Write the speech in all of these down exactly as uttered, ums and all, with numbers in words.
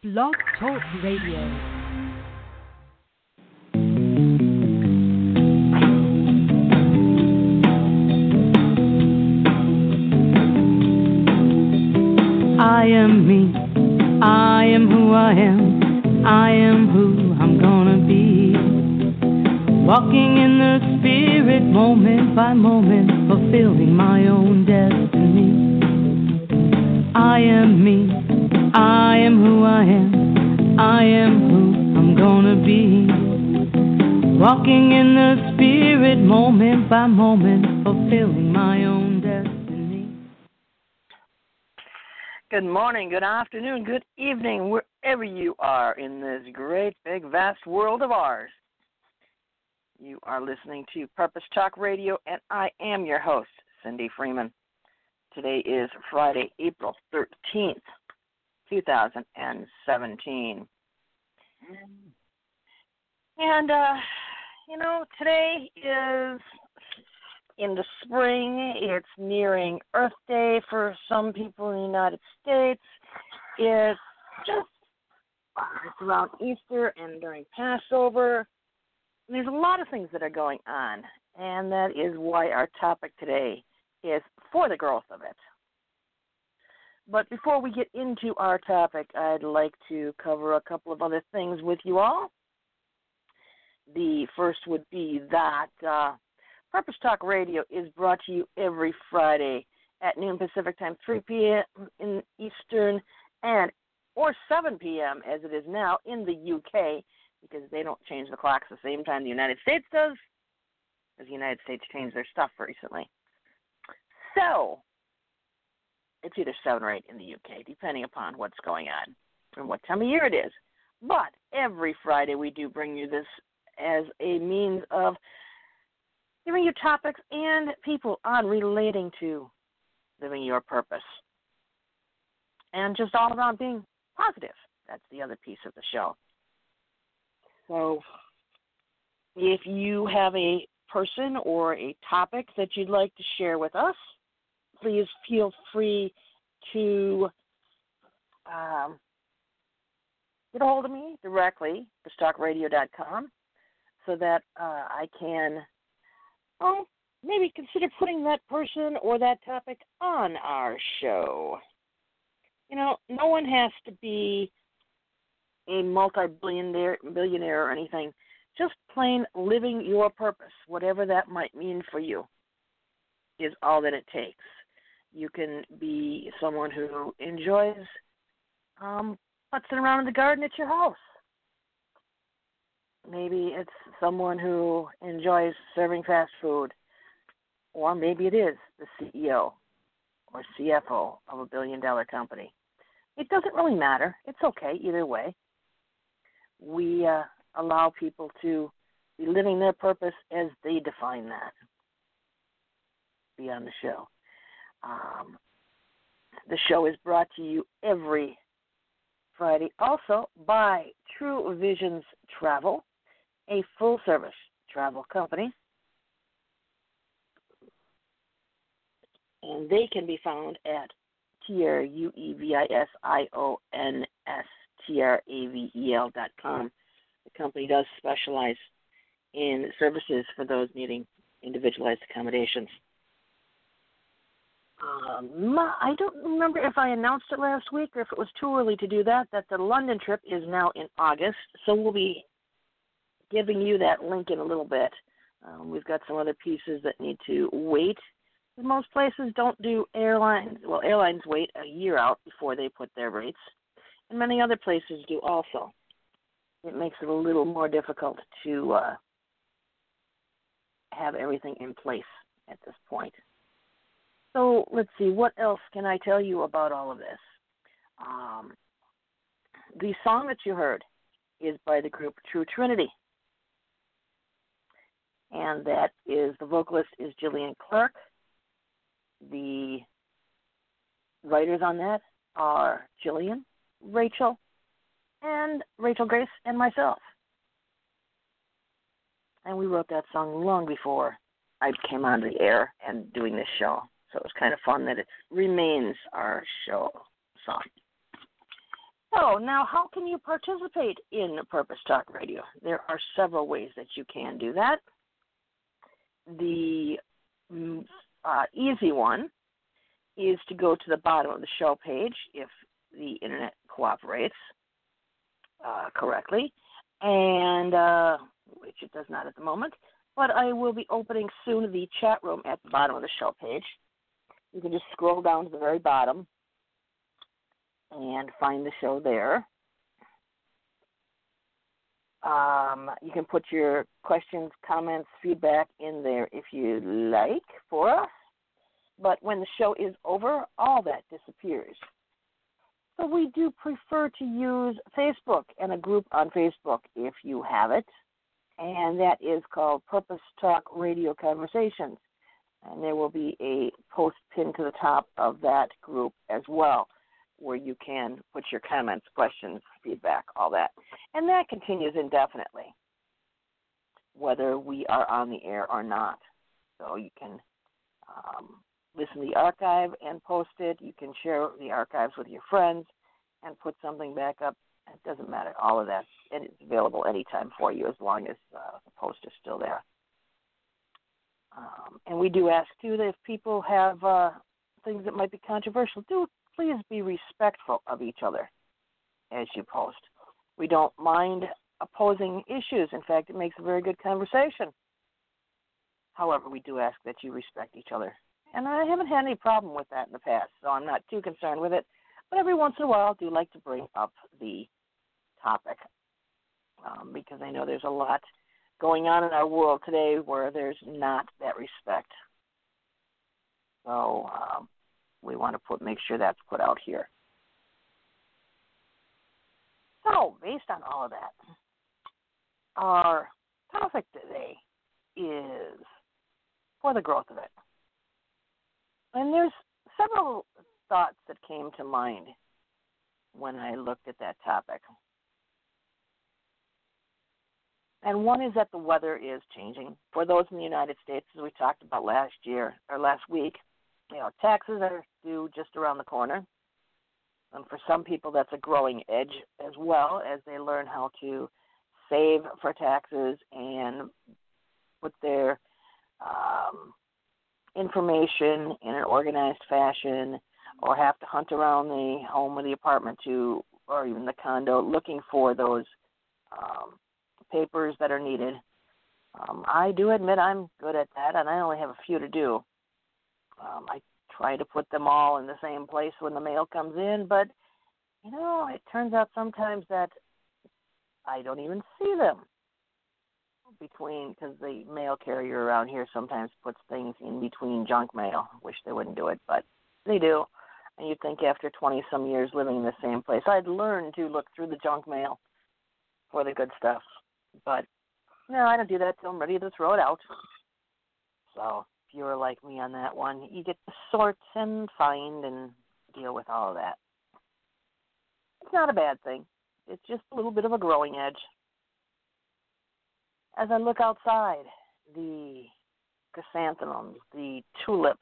Blog Talk Radio. I am me, I am who I am, I am who I'm gonna be. Walking in the spirit moment by moment, fulfilling my own destiny. I am me, I am who I am, I am who I'm gonna be. Walking in the spirit moment by moment, fulfilling my own destiny. Good morning, good afternoon, good evening, wherever you are in this great, big, vast world of ours. You are listening to Purpose Talk Radio, and I am your host, Cindy Freeman. Today is Friday, April thirteenth, two thousand seventeen. And, uh, you know, today is in the spring. It's nearing Earth Day for some people in the United States. It's just, uh, it's around Easter and during Passover. And there's a lot of things that are going on, and that is why our topic today is for the growth of it. But before we get into our topic, I'd like to cover a couple of other things with you all. The first would be that uh, Purpose Talk Radio is brought to you every Friday at noon Pacific Time, three p.m. in Eastern, and or seven p.m. as it is now in the U K, because they don't change the clocks the same time the United States does, because the United States changed their stuff recently. So, it's either seven or eight in the U K, depending upon what's going on and what time of year it is. But every Friday we do bring you this as a means of giving you topics and people on relating to living your purpose. And just all around being positive. That's the other piece of the show. So, if you have a person or a topic that you'd like to share with us, please feel free to um, get a hold of me directly, purpose talk radio dot com, so that uh, I can, well, maybe consider putting that person or that topic on our show. You know, no one has to be a multi-billionaire billionaire or anything. Just plain living your purpose, whatever that might mean for you, is all that it takes. You can be someone who enjoys um, putzing around in the garden at your house. Maybe it's someone who enjoys serving fast food, or maybe it is the C E O or C F O of a billion-dollar company. It doesn't really matter. It's okay either way. We uh, allow people to be living their purpose as they define that. Be on the show. Um, the show is brought to you every Friday also by True Visions Travel, a full-service travel company. And they can be found at T R U E V I S I O N S T R A V E L dot com. The company does specialize in services for those needing individualized accommodations. Um, I don't remember if I announced it last week or if it was too early to do that, that the London trip is now in August, so we'll be giving you that link in a little bit. Um, we've got some other pieces that need to wait. Most places don't do airlines. Well, airlines wait a year out before they put their rates, and many other places do also. It makes it a little more difficult to uh, have everything in place at this point. So let's see, what else can I tell you about all of this? Um, the song that you heard is by the group True Trinity, and that is, the vocalist is Jillian Clark. The writers on that are Jillian, Rachel, and Rachel Grace, and myself. And we wrote that song long before I came on the air and doing this show. So it was kind of fun that it remains our show song. So now how can you participate in Purpose Talk Radio? There are several ways that you can do that. The uh, easy one is to go to the bottom of the show page if the internet cooperates uh, correctly, and uh, which it does not at the moment. But I will be opening soon the chat room at the bottom of the show page. You can just scroll down to the very bottom and find the show there. Um, you can put your questions, comments, feedback in there if you like for us. But when the show is over, all that disappears. So we do prefer to use Facebook and a group on Facebook if you have it. And that is called Purpose Talk Radio Conversations. And there will be a post pinned to the top of that group as well, where you can put your comments, questions, feedback, all that. And that continues indefinitely, whether we are on the air or not. So you can um, listen to the archive and post it. You can share the archives with your friends and put something back up. It doesn't matter. All of that, it is available anytime for you as long as uh, the post is still there. Um, and we do ask, too, that if people have uh, things that might be controversial, do please be respectful of each other as you post. We don't mind opposing issues. In fact, it makes a very good conversation. However, we do ask that you respect each other. And I haven't had any problem with that in the past, so I'm not too concerned with it. But every once in a while, I do like to bring up the topic um, because I know there's a lot going on in our world today where there's not that respect. So um, we want to put make sure that's put out here. So based on all of that, our topic today is for the growth of it. And there's several thoughts that came to mind when I looked at that topic. And one is that the weather is changing. For those in the United States, as we talked about last year or last week, you know, taxes are due just around the corner. And for some people, that's a growing edge as well as they learn how to save for taxes and put their um, information in an organized fashion, or have to hunt around the home or the apartment to, or even the condo, looking for those um, papers that are needed. Um, I do admit I'm good at that, and I only have a few to do. Um, I try to put them all in the same place when the mail comes in, but, you know, it turns out sometimes that I don't even see them between, because the mail carrier around here sometimes puts things in between junk mail. Wish they wouldn't do it, but they do. And you'd think after twenty-some years living in the same place, I'd learn to look through the junk mail for the good stuff. But, no, I don't do that until I'm ready to throw it out. So if you were like me on that one, you get to sort and find and deal with all of that. It's not a bad thing. It's just a little bit of a growing edge. As I look outside, the chrysanthemums, the tulips,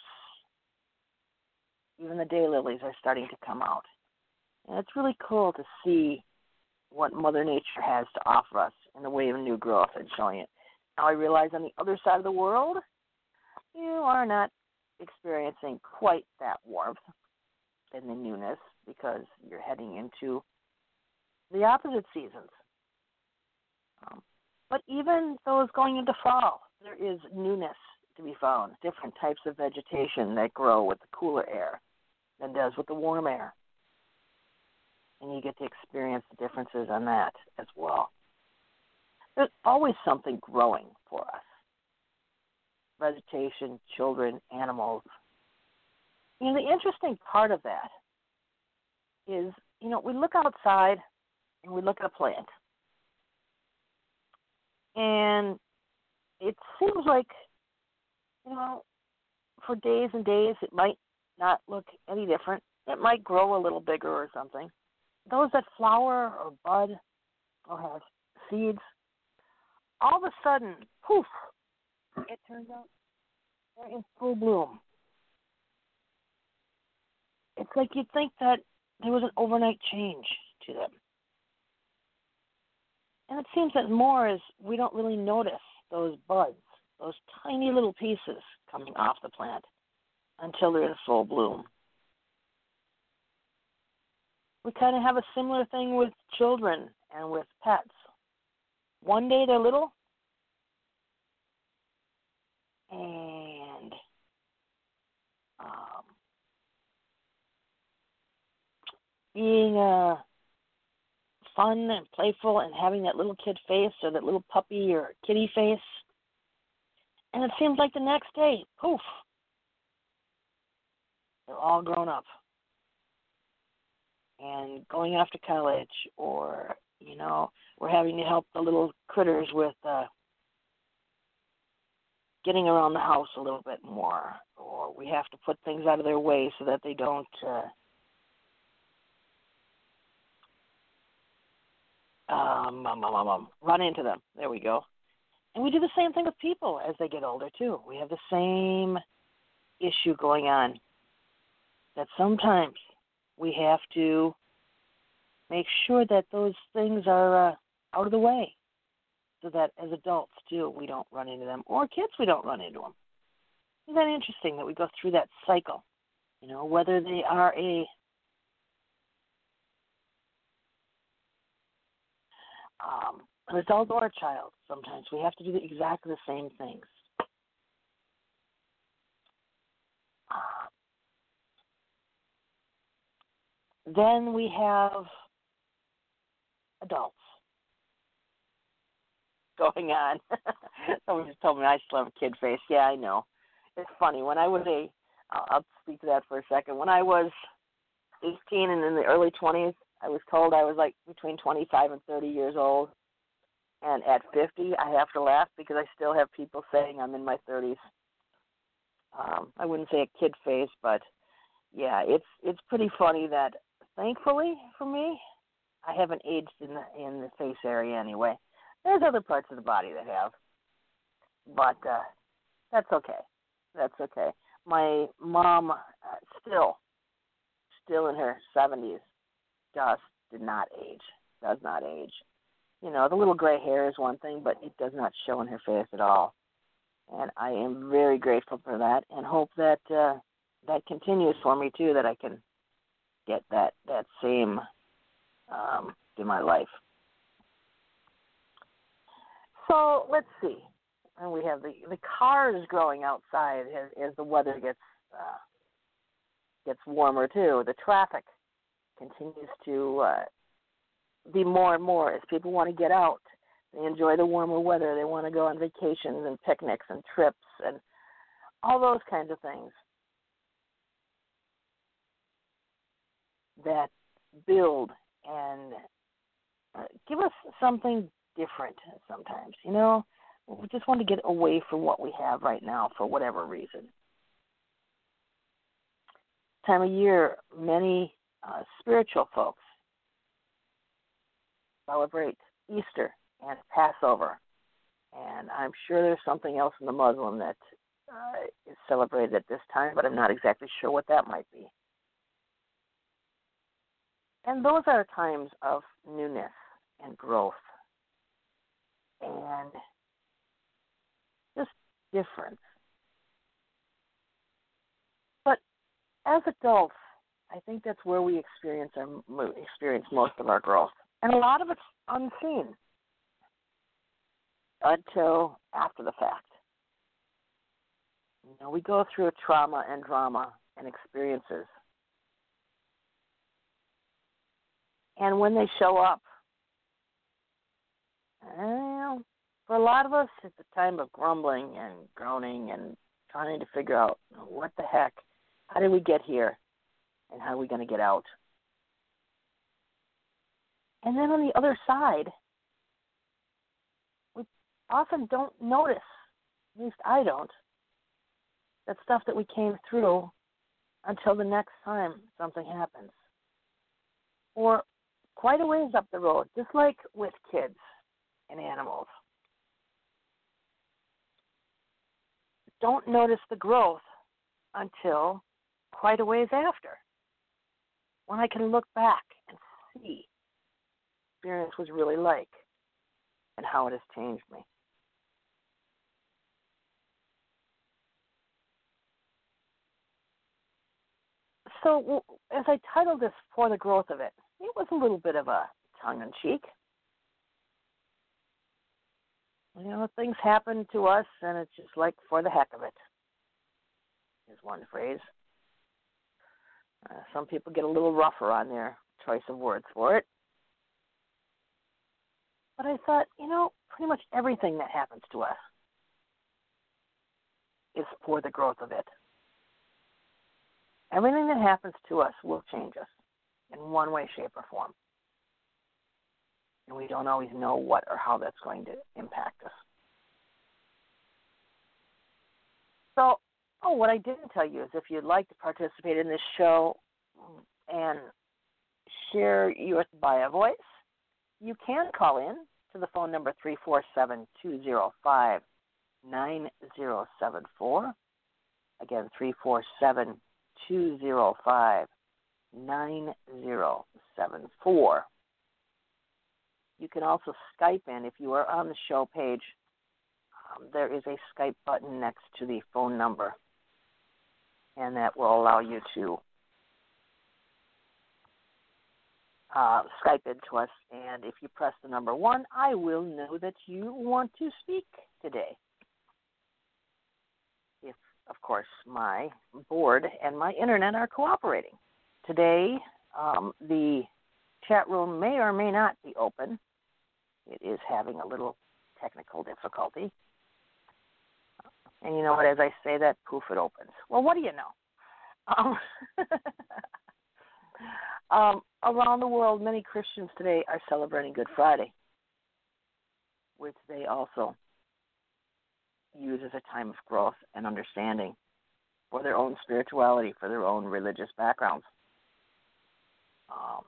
even the daylilies are starting to come out. And it's really cool to see what Mother Nature has to offer us in the way of new growth and showing it. Now I realize on the other side of the world, you are not experiencing quite that warmth and the newness because you're heading into the opposite seasons. Um, but even those going into fall, there is newness to be found, different types of vegetation that grow with the cooler air than does with the warm air. And you get to experience the differences on that as well. There's always something growing for us. Vegetation, children, animals. You know, the interesting part of that is, you know, we look outside and we look at a plant. And it seems like, you know, for days and days it might not look any different. It might grow a little bigger or something. Those that flower or bud or have seeds, all of a sudden, poof, it turns out they're in full bloom. It's like you'd think that there was an overnight change to them. And it seems that more is we don't really notice those buds, those tiny little pieces coming off the plant until they're in full bloom. We kind of have a similar thing with children and with pets. One day they're little, and um, being uh, fun and playful and having that little kid face or that little puppy or kitty face, and it seems like the next day, poof, they're all grown up and going off to college, or, you know, we're having to help the little critters with uh, getting around the house a little bit more, or we have to put things out of their way so that they don't uh, um, um, um, um, run into them. There we go. And we do the same thing with people as they get older, too. We have the same issue going on, that sometimes we have to make sure that those things are uh, out of the way so that as adults, too, we don't run into them, or kids, we don't run into them. Isn't that interesting that we go through that cycle? You know, whether they are a um, an adult or a child, sometimes we have to do the, exactly the same things. Uh, then we have adults going on. Someone just told me I still have a kid face. Yeah, I know. It's funny. When I was a, I'll, I'll speak to that for a second. When I was eighteen and in the early twenties, I was told I was like between twenty-five and thirty years old. And at fifty, I have to laugh because I still have people saying I'm in my thirties. Um, I wouldn't say a kid face, but yeah, it's it's pretty funny that thankfully for me, I haven't aged in the in the face area anyway. There's other parts of the body that have, but uh, that's okay. That's okay. My mom uh, still, still in her seventies, just did not age. Does not age. You know, the little gray hair is one thing, but it does not show in her face at all. And I am very grateful for that, and hope that uh, that continues for me too. That I can get that that same um, in my life. So let's see. And we have the the cars growing outside as, as the weather gets uh, gets warmer too. The traffic continues to uh, be more and more as people want to get out. They enjoy the warmer weather. They want to go on vacations and picnics and trips and all those kinds of things that build and uh, give us something different sometimes. You know, we just want to get away from what we have right now for whatever reason. Time of year, many uh, spiritual folks celebrate Easter and Passover, and I'm sure there's something else in the Muslim that uh, is celebrated at this time, but I'm not exactly sure what that might be. And those are times of newness and growth and just difference. But as adults, I think that's where we experience our experience most of our growth, and a lot of it's unseen until after the fact. You know, we go through a trauma and drama and experiences, and when they show up, well, for a lot of us, it's a time of grumbling and groaning and trying to figure out, what the heck, how did we get here, and how are we going to get out? And then on the other side, we often don't notice, at least I don't, that stuff that we came through until the next time something happens. Or quite a ways up the road, just like with kids and animals. Don't notice the growth until quite a ways after, when I can look back and see experience was really like and how it has changed me. So, as I titled this For the Growth of It, it was a little bit of a tongue-in-cheek. You know, things happen to us, and it's just like for the heck of it, is one phrase. Uh, some people get a little rougher on their choice of words for it. But I thought, you know, pretty much everything that happens to us is for the growth of it. Everything that happens to us will change us in one way, shape, or form. And we don't always know what or how that's going to impact us. So, oh, what I didn't tell you is if you'd like to participate in this show and share your via voice, you can call in to the phone number three four seven, two zero five, nine zero seven four. Again, three four seven, two zero five, nine zero seven four. You can also Skype in if you are on the show page. Um, there is a Skype button next to the phone number, and that will allow you to uh, Skype into us. And if you press the number one, I will know that you want to speak today. If, of course, my board and my internet are cooperating. Today, um, the chat room may or may not be open. It is having a little technical difficulty. And you know what, as I say that, poof, it opens. Well, what do you know? Um, um, around the world, many Christians today are celebrating Good Friday, which they also use as a time of growth and understanding for their own spirituality, for their own religious backgrounds. Um,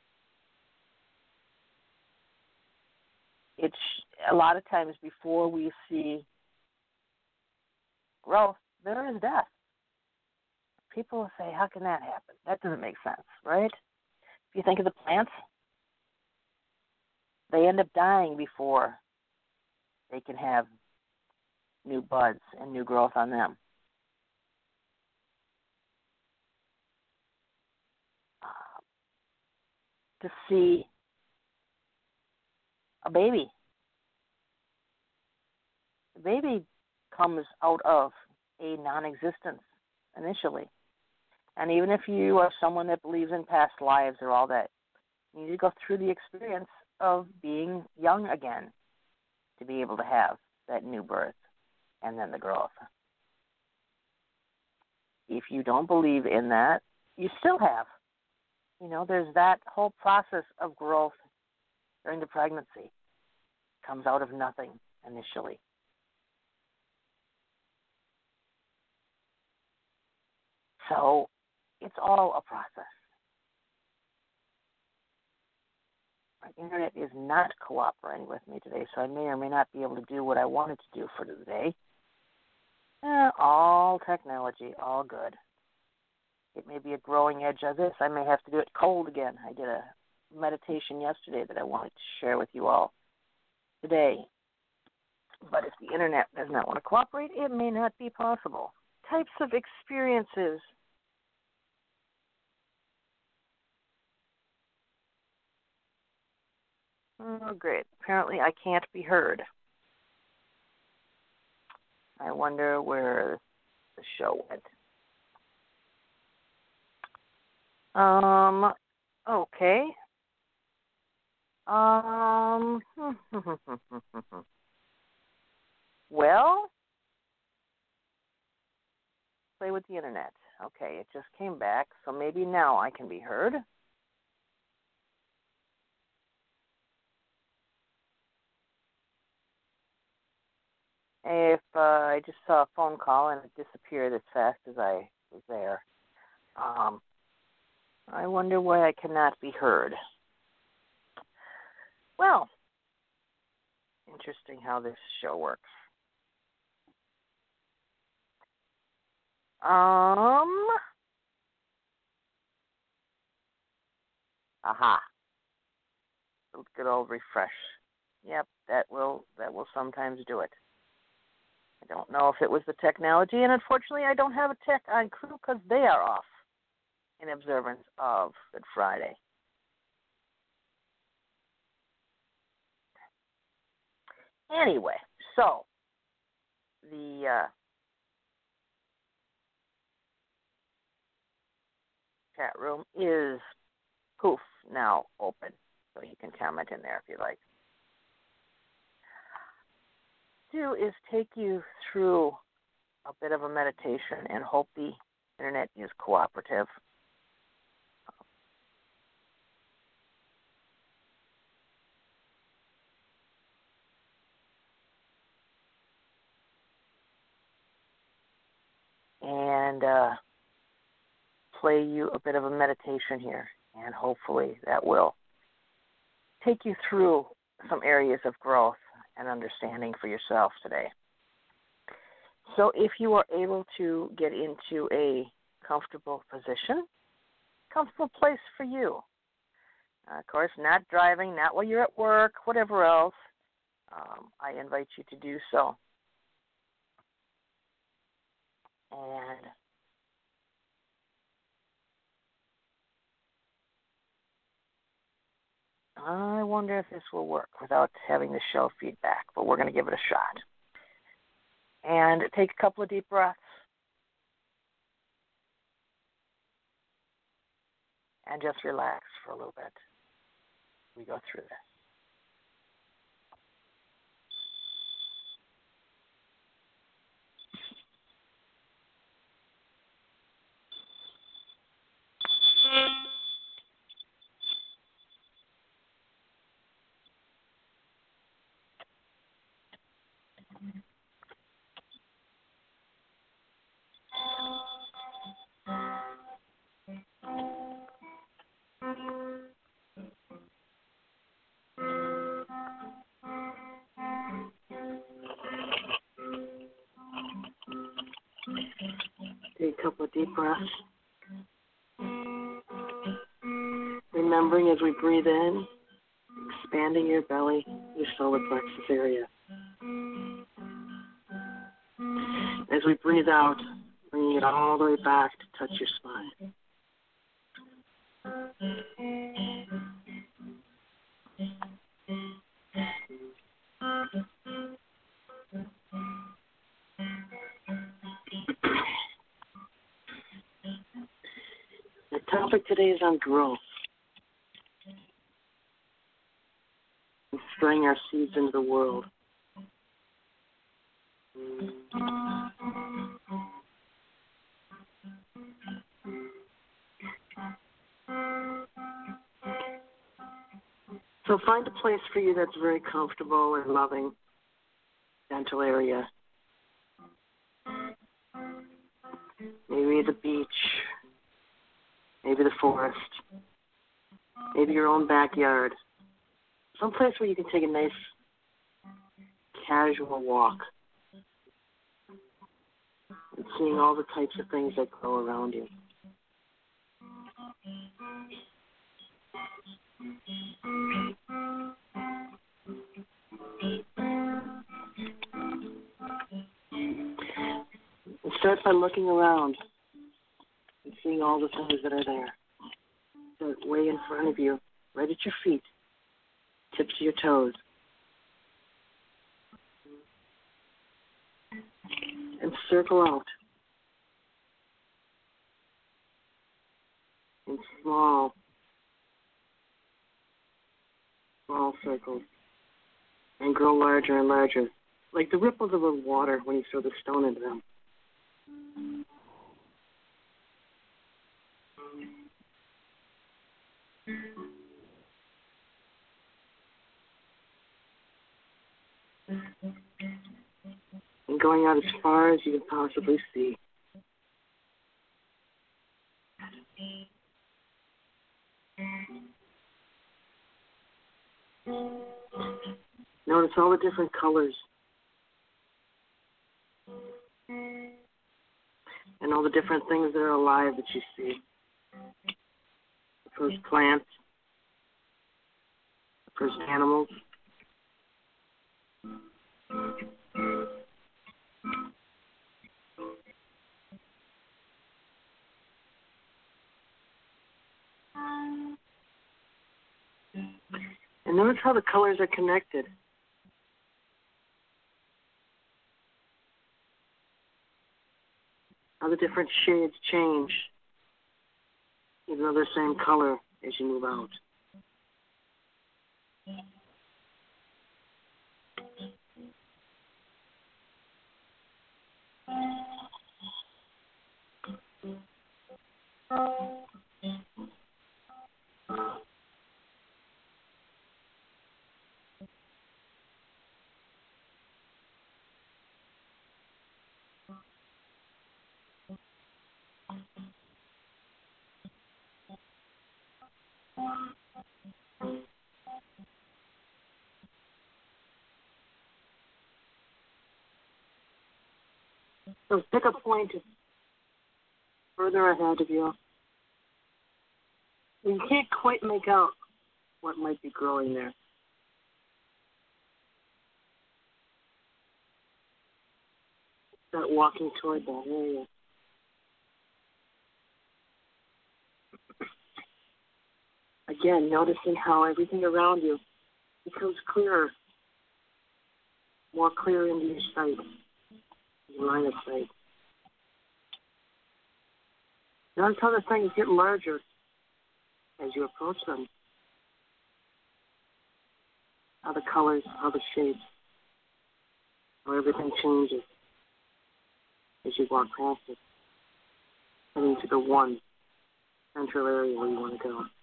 it's a lot of times before we see growth, there is death. People will say, how can that happen? That doesn't make sense, right? If you think of the plants, they end up dying before they can have new buds and new growth on them. To see a baby. The baby comes out of a non-existence initially. And even if you are someone that believes in past lives or all that, you need to go through the experience of being young again to be able to have that new birth and then the growth. If you don't believe in that, you still have. You know, there's that whole process of growth during the pregnancy. It comes out of nothing initially. So it's all a process. My internet is not cooperating with me today, so I may or may not be able to do what I wanted to do for today. Eh, all technology, all good. It may be a growing edge of this. I may have to do it cold again. I did a meditation yesterday that I wanted to share with you all today. But if the internet does not want to cooperate, it may not be possible. Types of experiences. Oh, great. Apparently I can't be heard. I wonder where the show went. Um, okay. Um, well, play with the internet. Okay, it just came back, so maybe now I can be heard. If uh, I just saw a phone call and it disappeared as fast as I was there. Um, I wonder why I cannot be heard. Well, interesting how this show works. Um, aha. a good old refresh. Yep, that will that will sometimes do it. I don't know if it was the technology, and unfortunately I don't have a tech on crew because they are off in observance of Good Friday. Anyway, so the uh, chat room is poof now open, so you can comment in there if you like. Do is take you through a bit of a meditation and hope the internet is cooperative. And uh, play you a bit of a meditation here, and hopefully that will take you through some areas of growth and understanding for yourself today. So if you are able to get into a comfortable position, comfortable place for you, uh, of course, not driving, not while you're at work, whatever else, um, I invite you to do so. And I wonder if this will work without having the show feedback, but we're going to give it a shot. And take a couple of deep breaths. And just relax for a little bit. We go through this. Take a couple of deep breaths. Remembering as we breathe in, expanding your belly, your solar plexus area. As we breathe out, bringing it all the way back to touch your spine. The topic today is on growth. And spraying our seeds into the world. So find a place for you that's very comfortable and loving, gentle area. Maybe the beach, maybe the forest, maybe your own backyard. Some place where you can take a nice casual walk and seeing all the types of things that grow around you. And start by looking around and seeing all the things that are there. Start way in front of you, right at your feet, tips of your toes. And circle out in small, small circles and grow larger and larger, like the ripples of the water when you throw the stone into them. And going out as far as you can possibly see. Notice all the different colors and all the different things that are alive that you see. The first plants, the There's animals. And notice how the colors are connected. How the different shades change, even though they're the same color as you move out. So pick a point further ahead of you. You can't quite make out what might be growing there. Start walking toward that area. Again, noticing how everything around you becomes clearer, more clear into your sight, your line of sight. Notice how the things get larger as you approach them. How the colors, how the shapes, how everything changes as you walk past it, heading to the one central area where you want to go.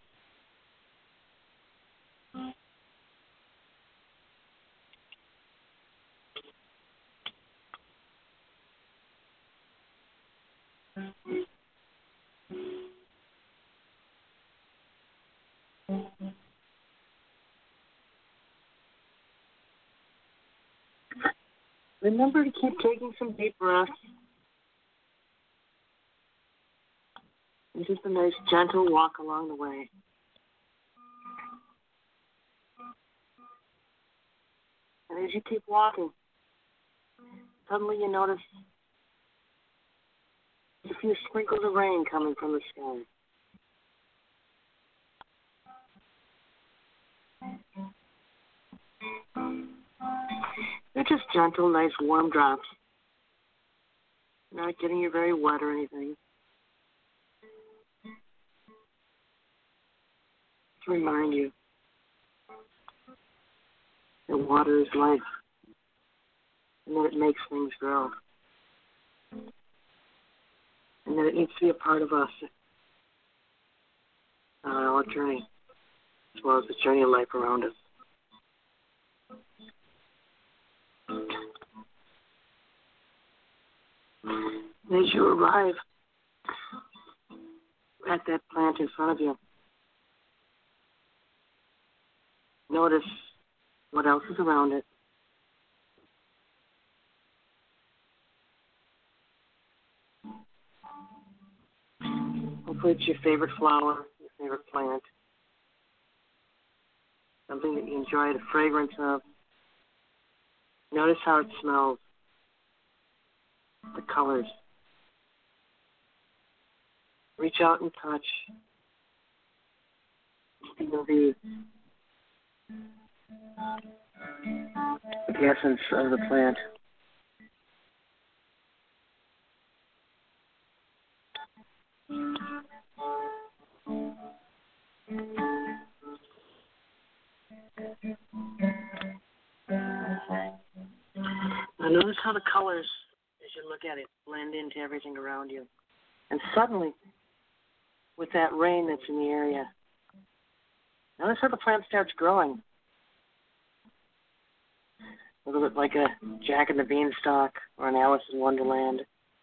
Remember to keep taking some deep breaths. And just a nice gentle walk along the way. And as you keep walking, suddenly you notice a few sprinkles of rain coming from the sky. They're just gentle, nice, warm drops. Not getting you very wet or anything. To remind you that water is life and that it makes things grow. And that it needs to be a part of us on our journey, as well as the journey of life around us. And as you arrive at that plant in front of you, notice what else is around it. Hopefully it's your favorite flower, your favorite plant, something that you enjoy the fragrance of. Notice how it smells, the colors. Reach out and touch. Feel the, the essence of the plant. Now notice how the colors, as you look at it, blend into everything around you. And suddenly, with that rain that's in the area, notice how the plant starts growing. A little bit like a Jack and the Beanstalk or an Alice in Wonderland.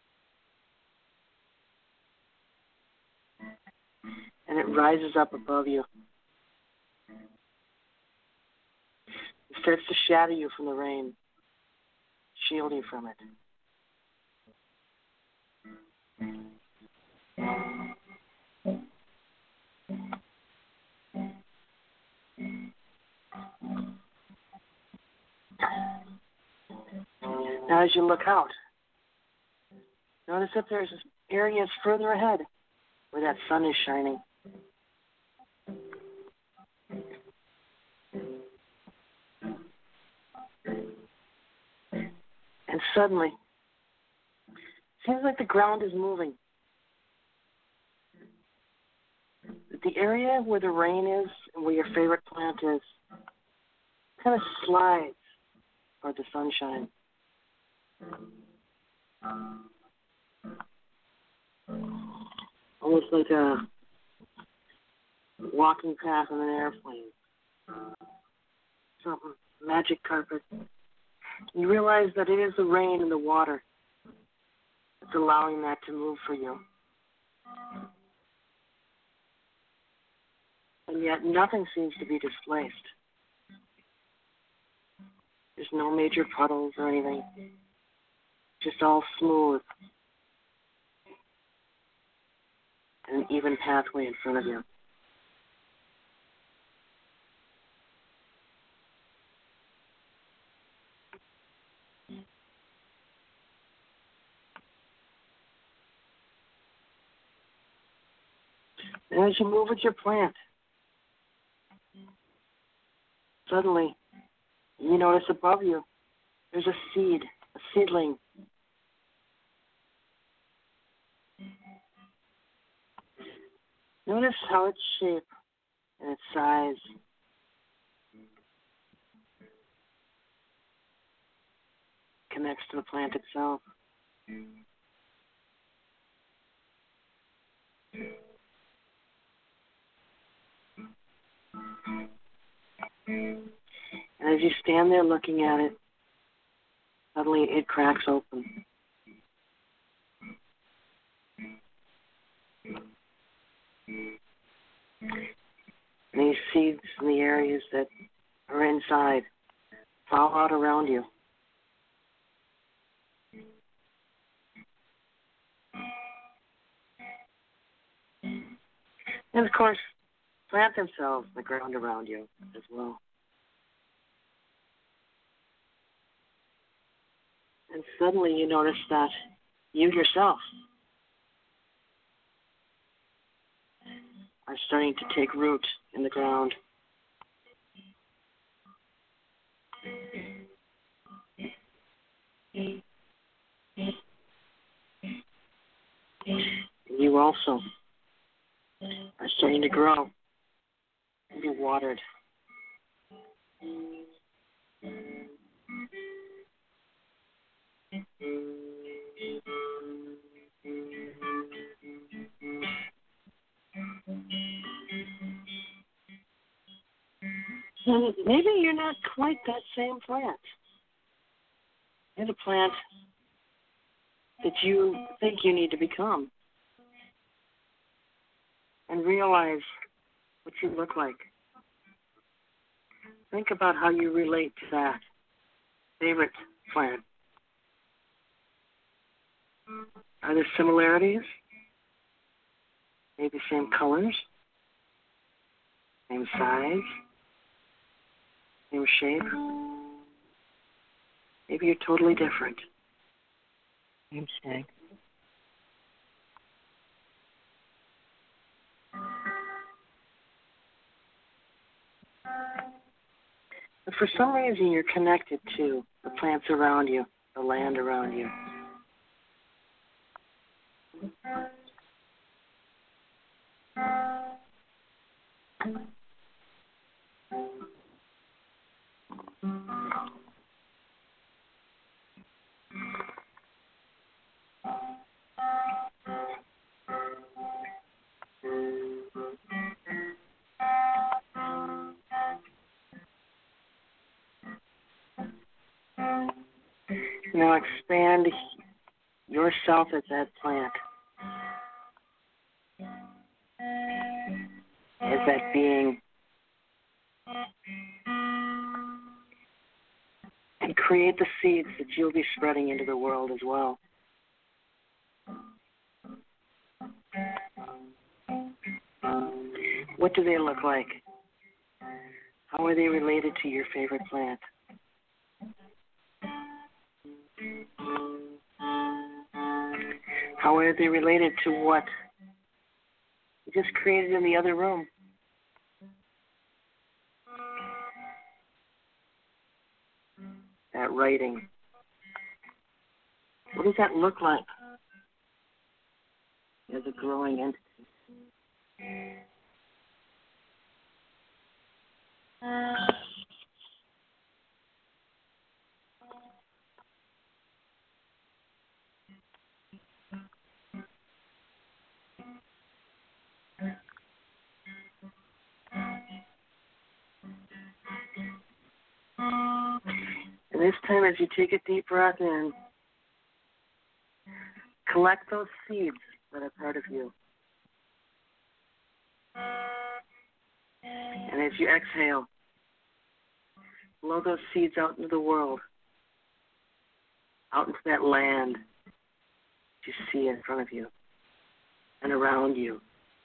And it rises up above you. It starts to shadow you from the rain, shield you from it. Now as you look out, notice that there's areas further ahead where that sun is shining. And suddenly, it seems like the ground is moving. The area where the rain is and where your favorite plant is kind of slides toward the sunshine. Almost like a walking path on an airplane. Something, magic carpet. You realize that it is the rain and the water that's allowing that to move for you. And yet nothing seems to be displaced. There's no major puddles or anything. Just all smooth. And an even pathway in front of you. And as you move with your plant, suddenly you notice above you there's a seed, a seedling. Notice how its shape and its size connects to the plant itself. And as you stand there looking at it, suddenly it cracks open. And these seeds in the areas that are inside fall out around you. And of course, plant themselves in the ground around you as well. And suddenly you notice that you yourself are starting to take root in the ground. You also are starting to grow and be watered. And maybe you're not quite that same plant. You're the plant that you think you need to become. And realize what you look like. Think about how you relate to that favorite plant. Are there similarities? Maybe same colors? Same size? Same shape? Maybe you're totally different. Same shape. But for some reason, you're connected to the plants around you, the land around you. Now expand yourself as that plant, as that being, and create the seeds that you'll be spreading into the world as well. What do they look like? How are they related to your favorite plant? How are they related to what you just created in the other room? That writing. What does that look like as a growing entity? And this time, as you take a deep breath in, collect those seeds that are part of you. And as you exhale, blow those seeds out into the world, out into that land that you see in front of you and around you.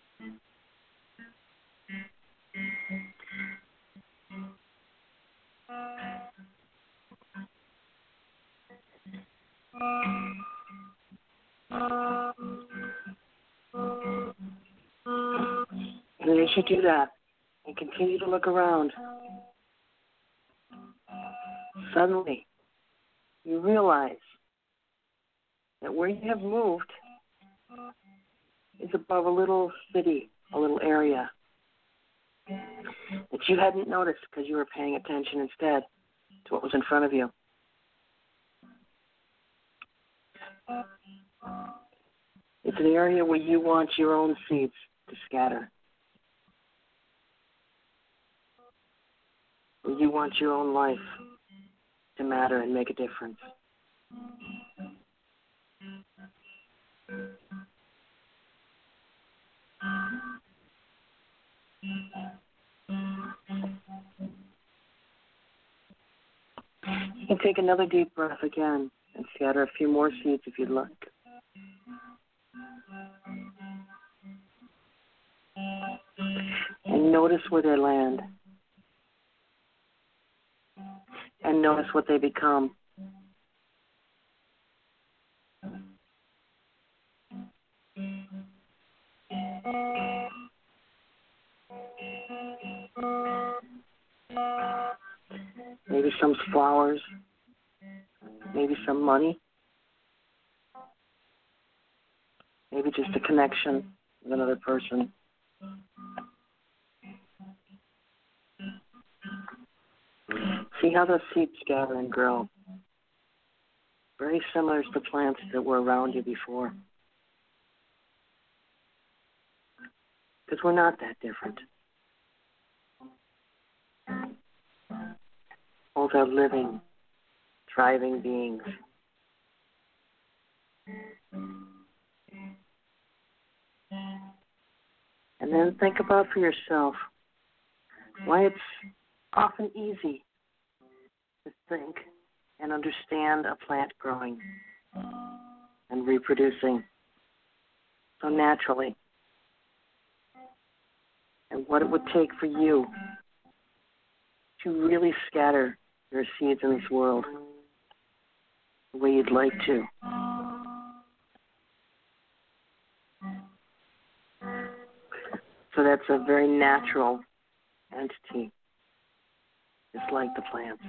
And as you do that, and continue to look around, suddenly you realize that where you have moved is above a little city, a little area that you hadn't noticed because you were paying attention instead to what was in front of you. It's an area where you want your own seeds to scatter. Where you want your own life to matter and make a difference. You can take another deep breath again and scatter a few more seeds if you'd like. And notice where they land. And notice what they become. Maybe some flowers, maybe some money, maybe just a connection with another person. See how those seeds gather and grow. Very similar to the plants that were around you before. Because we're not that different. Both are living, thriving beings. And then think about for yourself why it's often easy to think and understand a plant growing and reproducing so naturally, and what it would take for you to really scatter your seeds in this world the way you'd like to. So that's a very natural entity, just like the plants.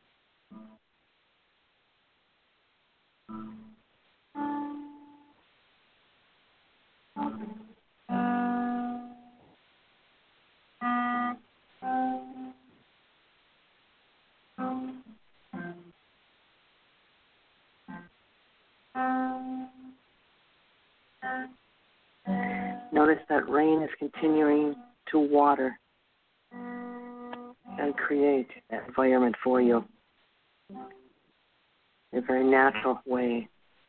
Notice that rain is continuing to water and create that environment for you in a very natural way.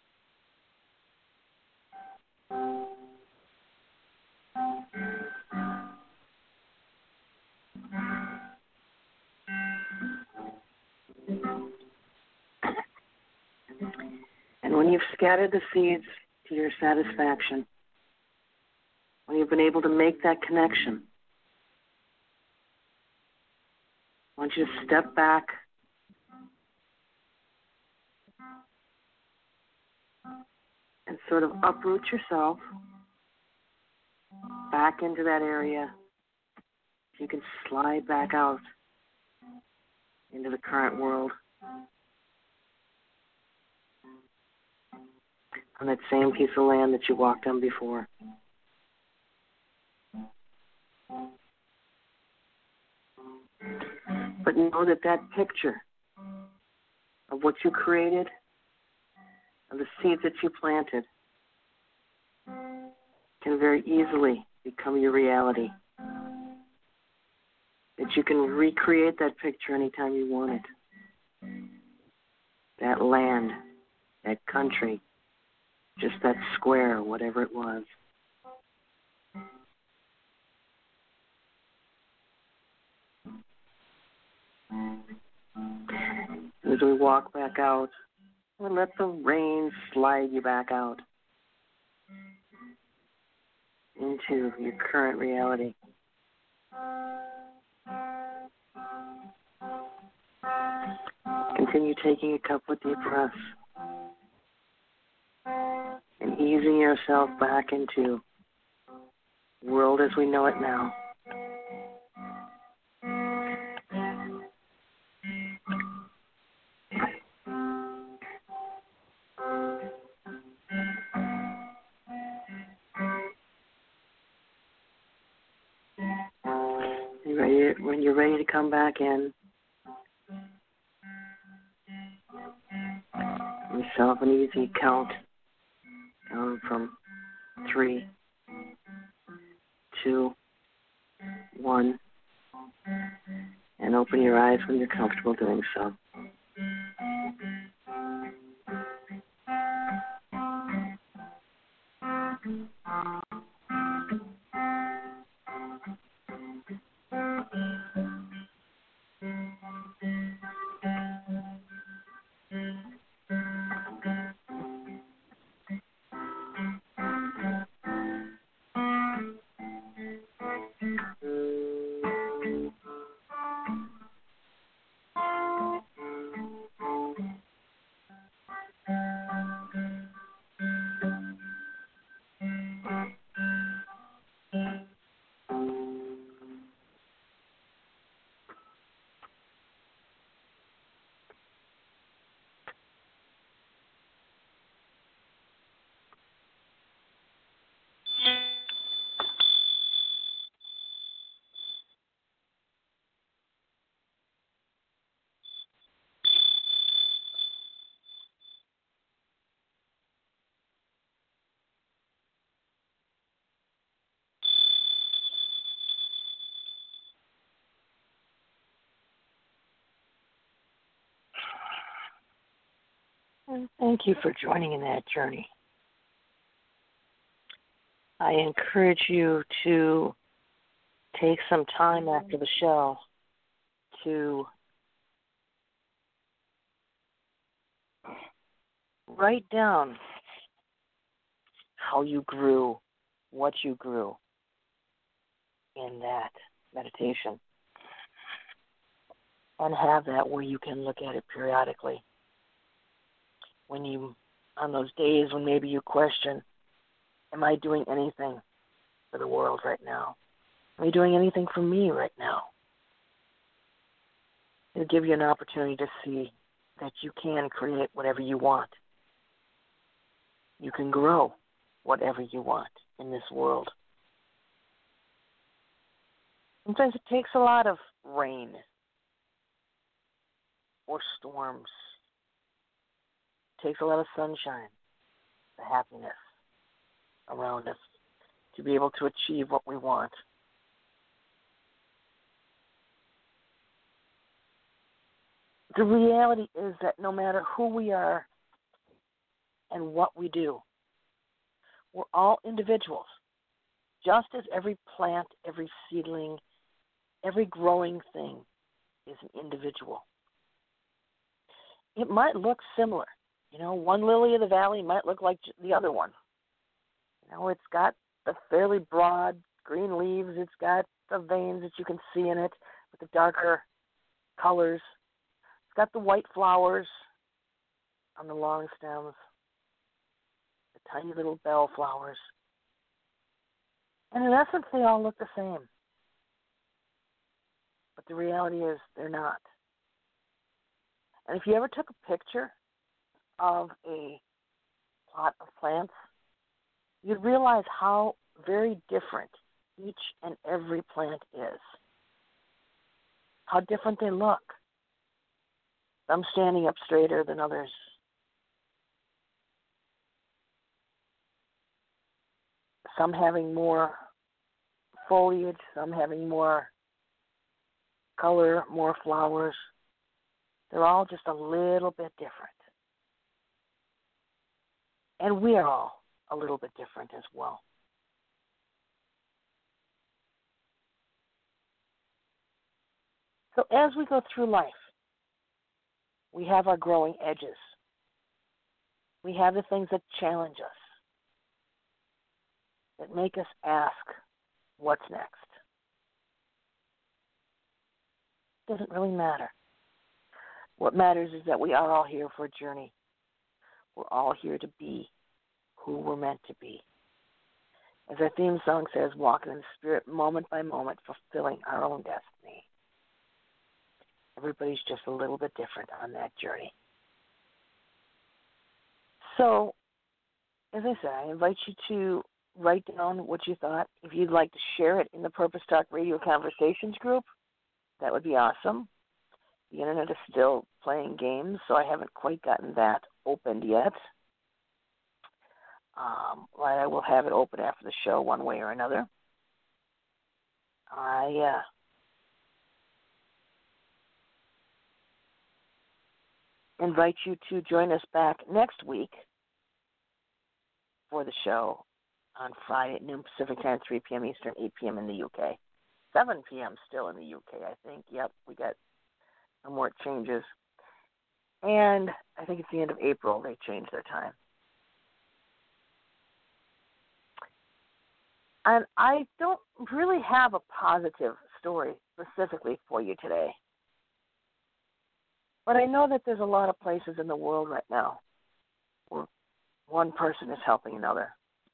And when you've scattered the seeds to your satisfaction, when you've been able to make that connection, I want you to step back and sort of uproot yourself back into that area. You can slide back out into the current world on that same piece of land that you walked on before. But know that that picture of what you created, of the seeds that you planted, can very easily become your reality. That you can recreate that picture anytime you want it. That land, that country, just that square, whatever it was. As we walk back out, we'll let the rain slide you back out into your current reality. Continue taking a couple of deep breaths and easing yourself back into the world as we know it now. You ready, when you're ready to come back in, give yourself an easy count down from three, two, one, and open your eyes when you're comfortable doing so. And thank you for joining in that journey. I encourage you to take some time after the show to write down how you grew, what you grew in that meditation. And have that where you can look at it periodically. When you, on those days when maybe you question, am I doing anything for the world right now? Am I doing anything for me right now? It'll give you an opportunity to see that you can create whatever you want. You can grow whatever you want in this world. Sometimes it takes a lot of rain or storms. It takes a lot of sunshine, the happiness around us to be able to achieve what we want. The reality is that no matter who we are and what we do, we're all individuals. Just as every plant, every seedling, every growing thing is an individual. It might look similar. You know, one lily of the valley might look like the other one. You know, it's got the fairly broad green leaves. It's got the veins that you can see in it with the darker colors. It's got the white flowers on the long stems. It's tiny little bell flowers. And in essence, they all look the same. But the reality is they're not. And if you ever took a picture of a plot of plants, you'd realize how very different each and every plant is. How different they look. Some standing up straighter than others. Some having more foliage, some having more color, more flowers. They're all just a little bit different. And we are all a little bit different as well. So as we go through life, we have our growing edges. We have the things that challenge us, that make us ask, what's next? Doesn't really matter. What matters is that we are all here for a journey. We're all here to be who we're meant to be. As our theme song says, walking in the spirit moment by moment, fulfilling our own destiny. Everybody's just a little bit different on that journey. So, as I said, I invite you to write down what you thought. If you'd like to share it in the Purpose Talk Radio Conversations group, that would be awesome. The internet is still playing games, so I haven't quite gotten that opened yet. Um, but I will have it open after the show one way or another. I uh, invite you to join us back next week for the show on Friday at noon Pacific Time, three p.m. Eastern, eight p.m. in the U K. seven p.m. still in the U K, I think. Yep, we got no more changes. And I think it's the end of April they changed their time. And I don't really have a positive story specifically for you today. But I know that there's a lot of places in the world right now where one person is helping another.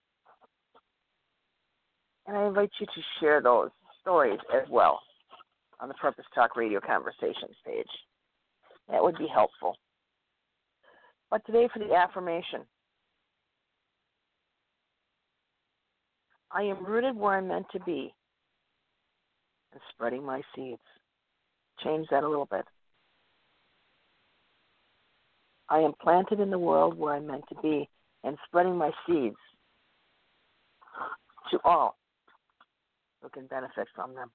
And I invite you to share those stories as well on the Purpose Talk Radio Conversations page. That would be helpful. But today for the affirmation. I am rooted where I'm meant to be and spreading my seeds. Change that a little bit. I am planted in the world where I'm meant to be and spreading my seeds to all who can benefit from them.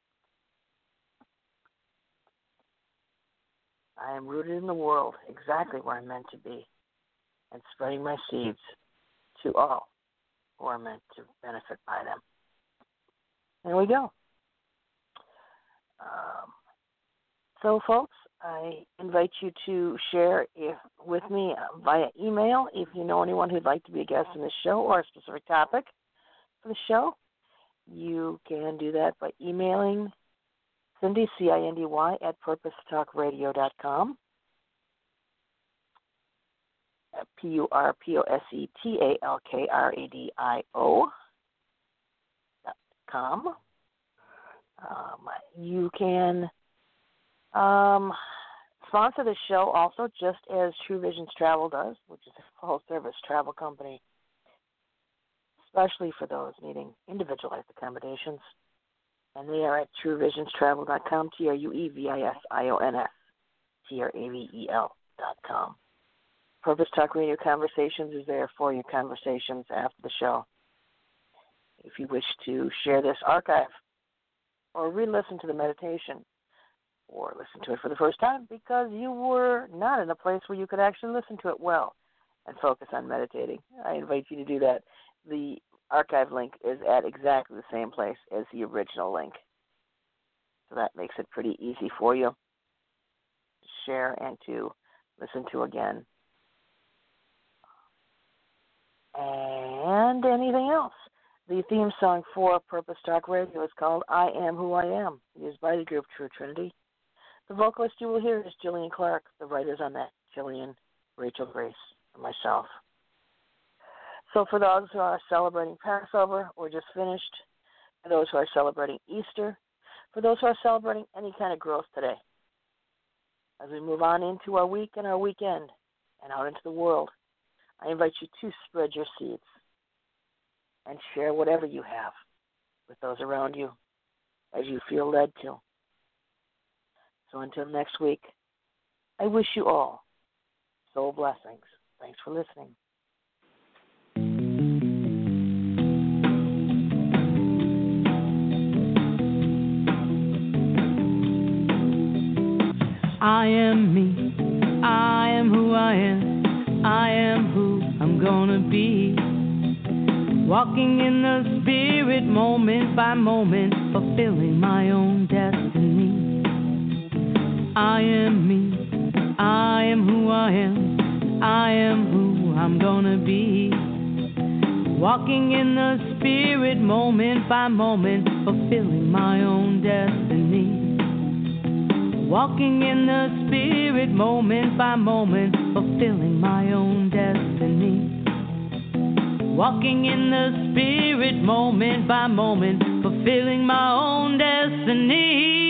I am rooted in the world exactly where I'm meant to be and spreading my seeds to all who are meant to benefit by them. There we go. Um, so, folks, I invite you to share if, with me uh, via email if you know anyone who'd like to be a guest in the show or a specific topic for the show. You can do that by emailing Cindy, C I N D Y, at purpose talk radio dot com. P U R P O S E T A L K R A D I O dot com. Um, you can um, sponsor the show also, just as True Visions Travel does, which is a full-service travel company, especially for those needing individualized accommodations. And they are at true visions travel dot com, T R U E V I S I O N S, T R A V E L dot com. Purpose Talk Radio Conversations is there for your conversations after the show. If you wish to share this archive or re-listen to the meditation or listen to it for the first time because you were not in a place where you could actually listen to it well and focus on meditating, I invite you to do that. The archive link is at exactly the same place as the original link. So that makes it pretty easy for you to share and to listen to again. And anything else. The theme song for Purpose Talk Radio is called I Am Who I Am, used by the group True Trinity. The vocalist you will hear is Jillian Clark. The writers on that, Jillian, Rachel Grace, and myself. So for those who are celebrating Passover or just finished, for those who are celebrating Easter, for those who are celebrating any kind of growth today, as we move on into our week and our weekend and out into the world, I invite you to spread your seeds and share whatever you have with those around you as you feel led to. So until next week, I wish you all soul blessings. Thanks for listening. I am me, I am who I am, I am who I'm gonna be. Walking in the spirit moment by moment, fulfilling my own destiny. I am me, I am who I am, I am who I'm gonna be. Walking in the spirit moment by moment, fulfilling my own destiny. Walking in the spirit moment by moment, fulfilling my own destiny. Walking in the spirit moment by moment, fulfilling my own destiny.